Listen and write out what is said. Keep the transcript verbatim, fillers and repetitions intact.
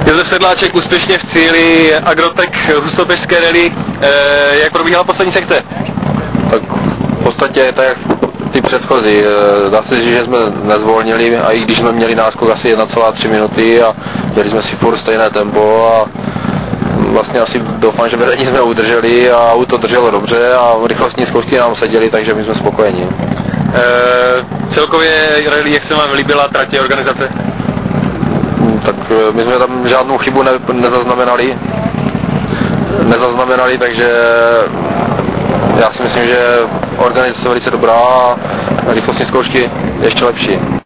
Josef Sedláček úspěšně v cíli Agrotec Hustopeštské rally. E, jak probíhala poslední sekce? Tak v podstatě tak jak ty předchozí. Dá se říct, že jsme nezvolnili, a i když jsme měli náskok asi jedna celá tři minuty a měli jsme si furt stejné tempo a vlastně asi doufám, že vedení jsme udrželi a auto drželo dobře a rychlostní zkoušky nám seděly, takže my jsme spokojeni. E, celkově rally, jak se vám líbila tratě organizace? Tak my jsme tam žádnou chybu ne, nezaznamenali, nezaznamenali, takže já si myslím, že organizace je velice dobrá a rychlostní zkoušky ještě lepší.